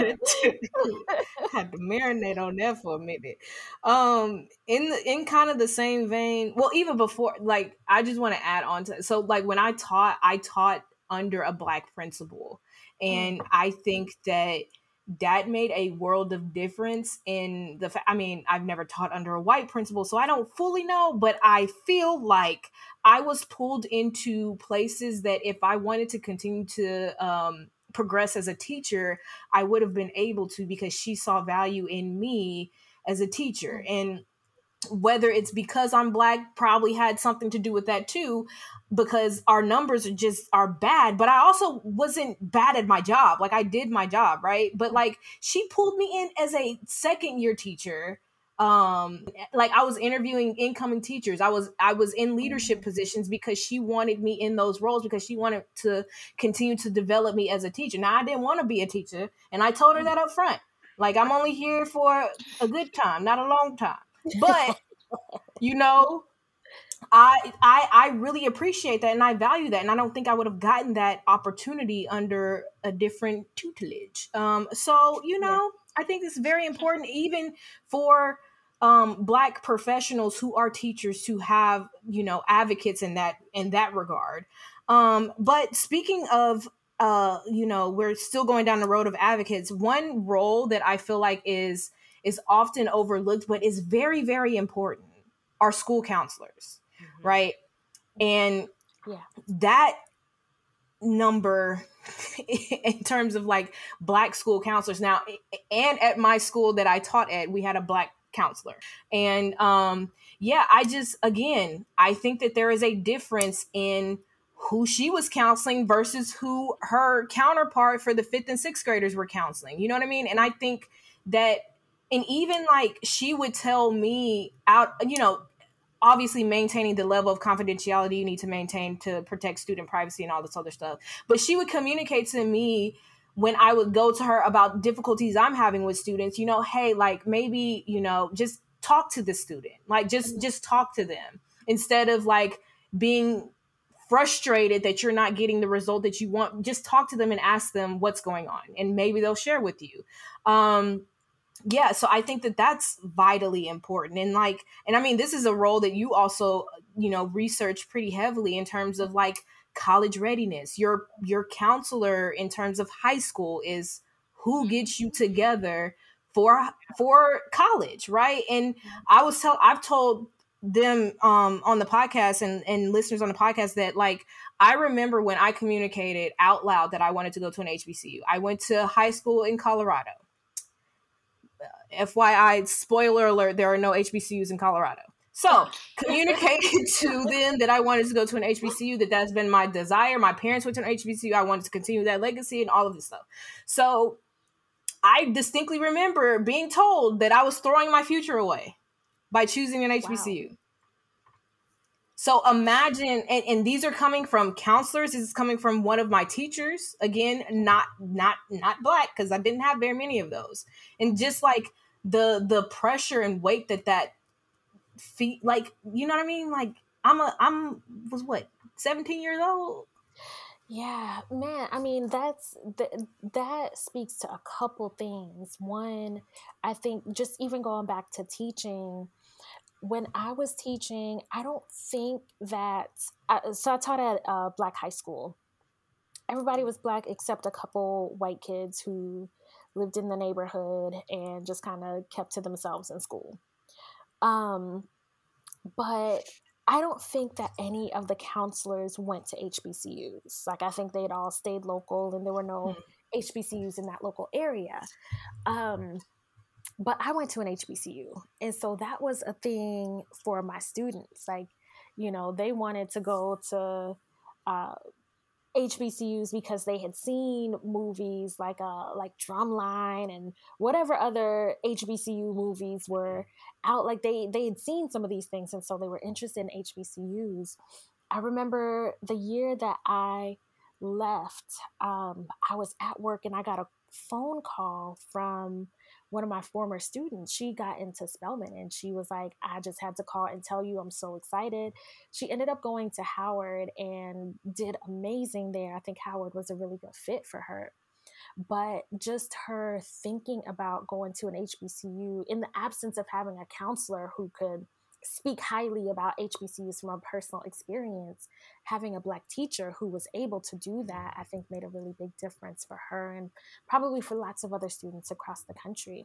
had to marinate on that for a minute. Um, in the, in kind of the same vein, well, even before, like, I just want to add on to so, like, when I taught, I taught under a Black principal, and mm, I think that that made a world of difference in the fa- I mean, I've never taught under a white principal, so I don't fully know, but I feel like I was pulled into places that if I wanted to continue to um, progress as a teacher, I would have been able to, because she saw value in me as a teacher. mm, And whether it's because I'm Black, probably had something to do with that too, because our numbers are just are bad. But I also wasn't bad at my job. Like, I did my job, right? But like, she pulled me in as a second year teacher. Um, like, I was interviewing incoming teachers. I was I was in leadership mm, positions because she wanted me in those roles, because she wanted to continue to develop me as a teacher. Now, I didn't want to be a teacher, and I told her that up front. Like, I'm only here for a good time, not a long time. But you know, I I I really appreciate that, and I value that, and I don't think I would have gotten that opportunity under a different tutelage. Um, so you yeah. know, I think it's very important, even for um, Black professionals who are teachers, to have, you know, advocates in that in that regard. Um, but speaking of, uh, you know, we're still going down the road of advocates. One role that I feel like is is often overlooked, but is very, very important, are school counselors, mm-hmm. right? And yeah. that number in terms of like Black school counselors now, and at my school that I taught at, we had a Black counselor. And um, yeah, I just, again, I think that there is a difference in who she was counseling versus who her counterpart for the fifth and sixth graders were counseling. You know what I mean? And I think that, and even like she would tell me out, you know, obviously maintaining the level of confidentiality you need to maintain to protect student privacy and all this other stuff. But she would communicate to me when I would go to her about difficulties I'm having with students, you know, hey, like maybe, you know, just talk to the student, like just, just talk to them instead of like being frustrated that you're not getting the result that you want. Just talk to them and ask them what's going on, and maybe they'll share with you. Um, Yeah, so I think that that's vitally important. And like, and I mean, this is a role that you also, you know, research pretty heavily in terms of like college readiness. Your your counselor in terms of high school is who gets you together for for college, right? And I was tell I've told them um on the podcast and and listeners on the podcast that like I remember when I communicated out loud that I wanted to go to an H B C U. I went to high school in Colorado. F Y I, spoiler alert, there are no H B C Us in Colorado. So communicated to them that I wanted to go to an H B C U, that that's been my desire. My parents went to an H B C U. I wanted to continue that legacy and all of this stuff. So I distinctly remember being told that I was throwing my future away by choosing an H B C U. Wow. So imagine, and, and these are coming from counselors. This is coming from one of my teachers. Again, not not not Black, because I didn't have very many of those. And just like the the pressure and weight that that feet, like, you know what I mean? Like I'm a I'm was what seventeen years old. Yeah, man. I mean, that's th- that speaks to a couple things. One, I think just even going back to teaching. When I was teaching, I don't think that, I, so I taught at a Black high school. Everybody was Black except a couple white kids who lived in the neighborhood and just kind of kept to themselves in school. Um, but I don't think that any of the counselors went to H B C Us. Like, I think they'd all stayed local and there were no mm. H B C Us in that local area. Um, But I went to an H B C U. And so that was a thing for my students. Like, you know, they wanted to go to uh, H B C Us because they had seen movies like uh, like Drumline and whatever other H B C U movies were out. Like they, they had seen some of these things. And so they were interested in H B C Us. I remember the year that I left, um, I was at work and I got a phone call from one of my former students. She got into Spelman and she was like, I just had to call and tell you I'm so excited. She ended up going to Howard and did amazing there. I think Howard was a really good fit for her. But just her thinking about going to an H B C U in the absence of having a counselor who could speak highly about H B C Us from a personal experience, having a Black teacher who was able to do that, I think made a really big difference for her and probably for lots of other students across the country.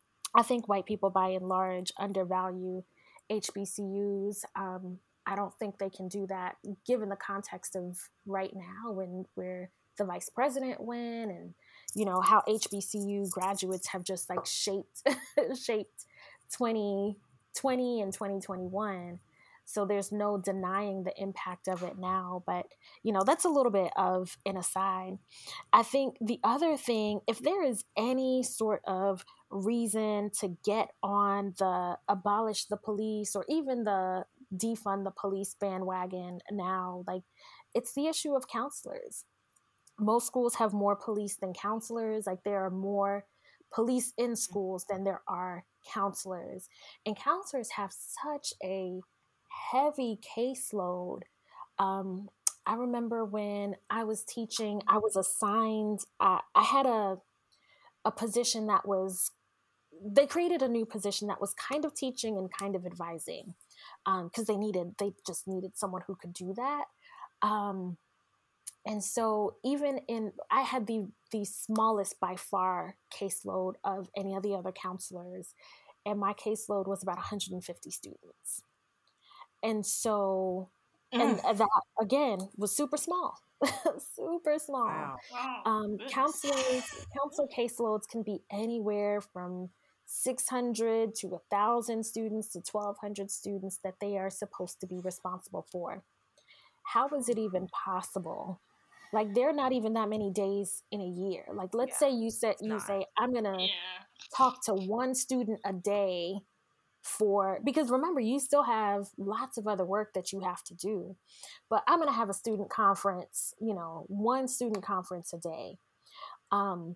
I think white people by and large undervalue H B C Us. Um, I don't think they can do that given the context of right now when where the vice president went and, you know, how H B C U graduates have just like shaped, shaped twenty twenty and twenty twenty-one. So there's no denying the impact of it now. But, you know, that's a little bit of an aside. I think the other thing, if there is any sort of reason to get on the abolish the police or even the defund the police bandwagon now, like it's the issue of counselors. Most schools have more police than counselors. Like there are more police in schools than there are counselors. And counselors have such a heavy caseload. Um, I remember when I was teaching, I was assigned, uh, I had a a position that was, they created a new position that was kind of teaching and kind of advising because um, they needed, they just needed someone who could do that. Um, And so even in, I had the, the smallest by far caseload of any of the other counselors. And my caseload was about one hundred fifty students. And so, and Mm. that again was super small, super small. Wow. Wow. Um, Goodness. counselors, counselor caseloads can be anywhere from six hundred to one thousand students to twelve hundred students that they are supposed to be responsible for. How is it even possible? Like, there are not even that many days in a year. Like, let's Yeah, say you said, it's you not. say, I'm going to Yeah. talk to one student a day for, because remember, you still have lots of other work that you have to do. But I'm going to have a student conference, you know, one student conference a day. Um,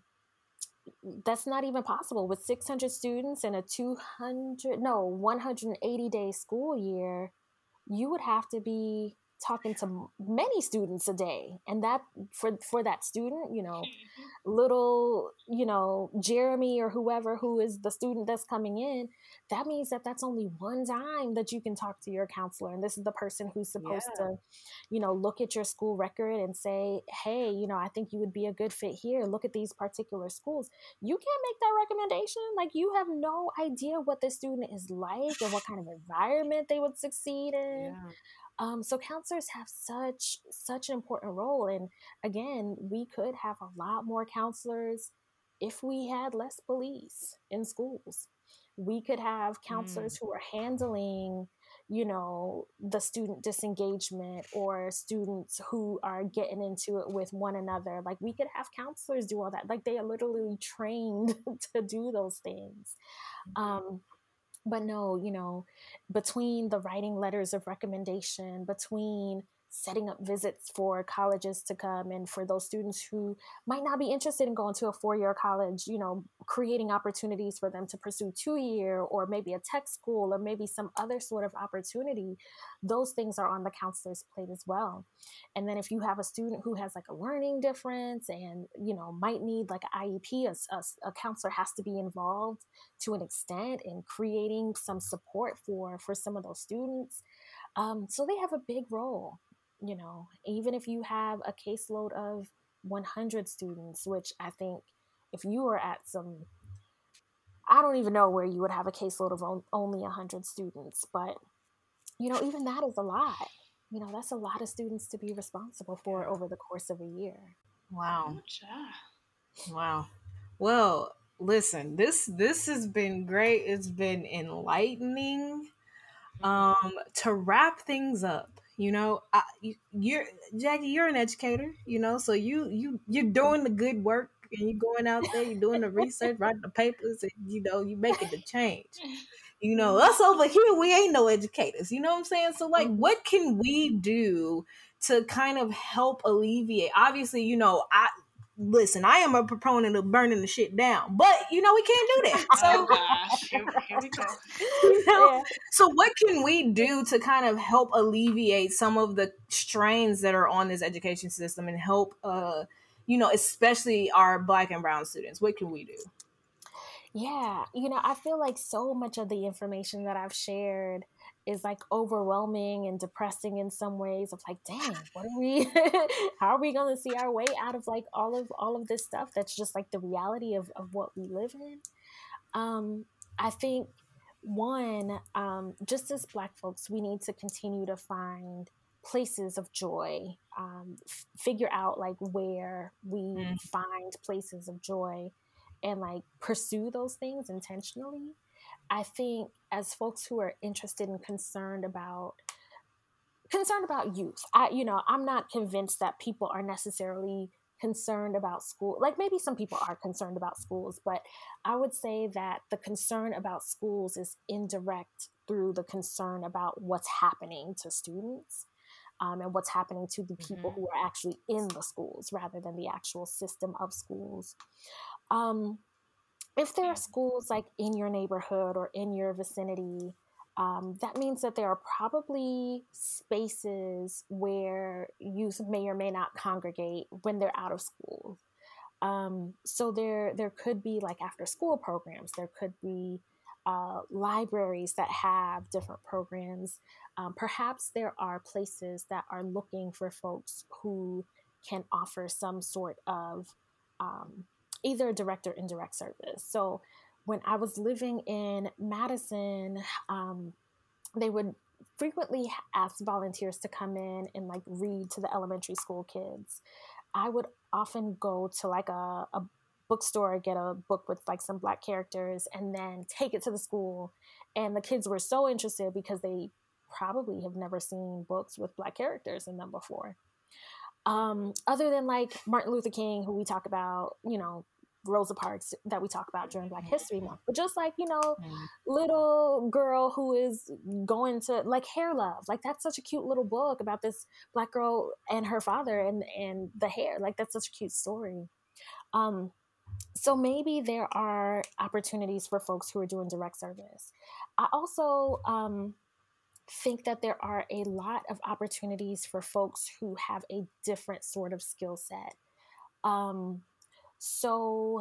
that's not even possible with six hundred students and a two hundred, no, one hundred eighty day school year. You would have to be talking to many students a day, and that for for that student, you know, little, you know, Jeremy or whoever who is the student that's coming in, that means that that's only one time that you can talk to your counselor, and this is the person who's supposed Yeah. to, you know, look at your school record and say, hey, you know, I think you would be a good fit here, look at these particular schools. You can't make that recommendation. Like, you have no idea what the student is like or what kind of environment they would succeed in. Yeah. Um, so counselors have such such an important role. And again, we could have a lot more counselors if we had less police in schools. We could have counselors Mm. who are handling, you know, the student disengagement or students who are getting into it with one another. Like, we could have counselors do all that. Like, they are literally trained to do those things. Um, but no, you know, between the writing letters of recommendation, between setting up visits for colleges to come, and for those students who might not be interested in going to a four-year college, you know, creating opportunities for them to pursue two-year or maybe a tech school or maybe some other sort of opportunity, those things are on the counselor's plate as well. And then if you have a student who has like a learning difference and, you know, might need like an I E P, a, a, a counselor has to be involved to an extent in creating some support for for some of those students. Um, so they have a big role, you know, even if you have a caseload of one hundred students, which I think if you are at some, I don't even know where you would have a caseload of on, only one hundred students, but, you know, even that is a lot. You know, that's a lot of students to be responsible for Yeah. over the course of a year. Wow. Ooh-cha. Wow. Well, listen, this this has been great. It's been enlightening. Um, to wrap things up, you know, I, you, you're Jackie. You're an educator, you know, so you you you're doing the good work and you're going out there, you're doing the research, writing the papers, and you know, you making the change. You know, us over here, we ain't no educators. You know what I'm saying? So, like, Mhm. what can we do to kind of help alleviate? Obviously, you know, I listen. I am a proponent of burning the shit down, but you know, we can't do that. Oh So, gosh, here, here we go. you know, Yeah. so what can we do to kind of help alleviate some of the strains that are on this education system and help, uh, you know, especially our Black and Brown students? What can we do? Yeah, you know, I feel like so much of the information that I've shared is like overwhelming and depressing in some ways of like, dang, what are we how are we gonna see our way out of like all of all of this stuff that's just like the reality of, of what we live in? Um, I think one, um, just as Black folks, we need to continue to find places of joy, um, f- figure out like where we Mm. find places of joy and like pursue those things intentionally. I think as folks who are interested and concerned about concerned about youth, I you know, I'm not convinced that people are necessarily concerned about school. Like, maybe some people are concerned about schools, but I would say that the concern about schools is indirect through the concern about what's happening to students. Um, and what's happening to the people Mhm. who are actually in the schools rather than the actual system of schools. Um, if there are schools like in your neighborhood or in your vicinity, um, that means that there are probably spaces where youth may or may not congregate when they're out of school. Um, so there, there could be like after school programs. There could be uh, libraries that have different programs. Um, perhaps there are places that are looking for folks who can offer some sort of um, either direct or indirect service. So when I was living in Madison, um, they would frequently ask volunteers to come in and like read to the elementary school kids. I would often go to like a, a bookstore, get a book with like some Black characters, and then take it to the school. And the kids were so interested because they probably have never seen books with Black characters in them before. Um, other than like Martin Luther King, who we talk about, you know, Rosa Parks that we talk about during Black History Month, but just like, you know, little girl who is going to like Hair Love, like that's such a cute little book about this Black girl and her father and, and the hair, like that's such a cute story. Um, so maybe there are opportunities for folks who are doing direct service. I also, um, think that there are a lot of opportunities for folks who have a different sort of skill set. Um, so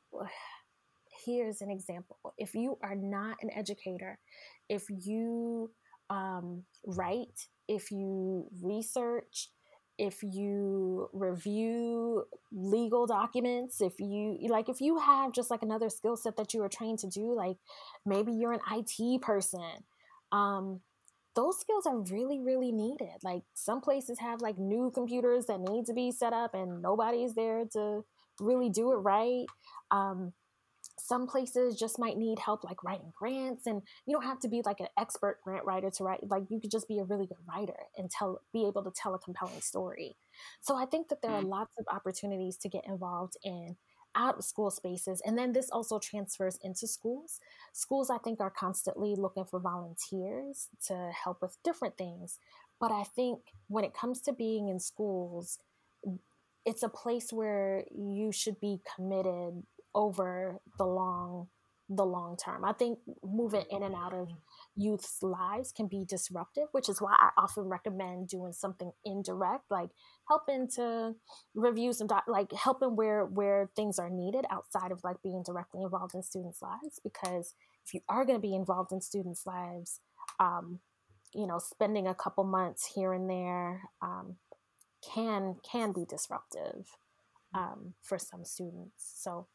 here's an example. If you are not an educator, if you um, write, if you research, if you review legal documents, if you like, if you have just like another skill set that you are trained to do, like maybe you're an I T person, um, those skills are really, really needed. Like some places have like new computers that need to be set up and nobody's there to really do it right. Um, some places just might need help like writing grants, and you don't have to be like an expert grant writer to write. Like you could just be a really good writer and tell, be able to tell a compelling story. So I think that there are lots of opportunities to get involved in out of school spaces. And then this also transfers into schools. Schools, I think, are constantly looking for volunteers to help with different things. But I think when it comes to being in schools, it's a place where you should be committed over the long the long term. I think moving in and out of youth's lives can be disruptive, which is why I often recommend doing something indirect, like helping to review some, doc- like helping where, where things are needed outside of like being directly involved in students' lives. Because if you are going to be involved in students' lives, um, you know, spending a couple months here and there um, can, can be disruptive um, for some students. So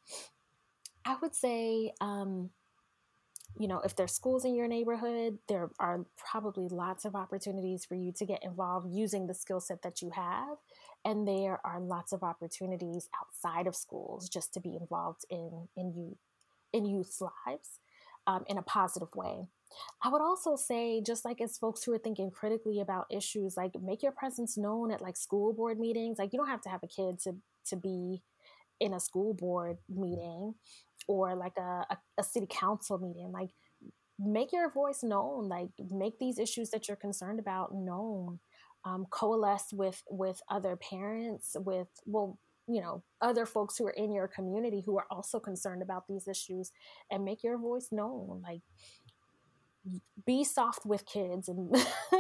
I would say, um, you know, if there's schools in your neighborhood, there are probably lots of opportunities for you to get involved using the skill set that you have. And there are lots of opportunities outside of schools just to be involved in, in youth, in youth's lives um, in a positive way. I would also say, just like as folks who are thinking critically about issues, like make your presence known at like school board meetings. Like you don't have to have a kid to, to be in a school board meeting or like a, a, a city council meeting. Like make your voice known, like make these issues that you're concerned about known, um, coalesce with, with other parents, with, well, you know, other folks who are in your community who are also concerned about these issues, and make your voice known. Like be soft with kids and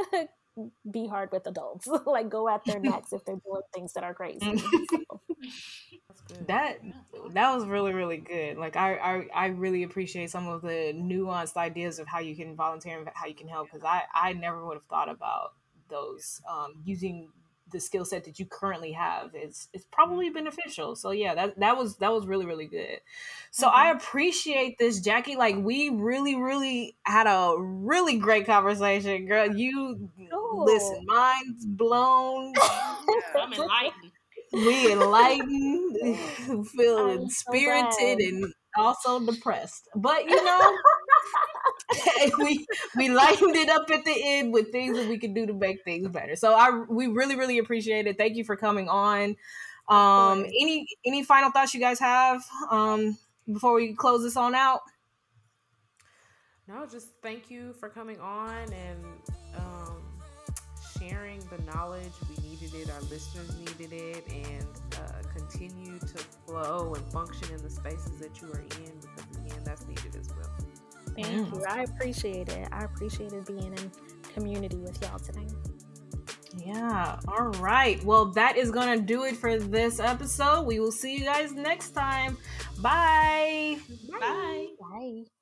be hard with adults. Like go at their necks if they're doing things that are crazy. So. That that was really, really good. Like I, I I really appreciate some of the nuanced ideas of how you can volunteer and how you can help, because I I never would have thought about those. Um, using the skill set that you currently have is it's probably beneficial. So yeah, that that was that was really, really good. So mm-hmm. I appreciate this, Jackie. Like we really, really had a really great conversation, girl. You oh. listen, mind's blown. I'm enlightened. We enlightened, feeling spirited, so and also depressed. But you know, we we lightened it up at the end with things that we can do to make things better. So I we really really appreciate it. Thank you for coming on. Um, any any final thoughts you guys have um, before we close this on out? No, just thank you for coming on and um, sharing the knowledge. We needed it, our listeners needed it, and uh, continue to flow and function in the spaces that you are in, because again, that's needed as well. Thank mm. you. I appreciate it. I appreciated being in community with y'all today. Yeah. All right. Well, that is going to do it for this episode. We will see you guys next time. Bye. Bye. Bye.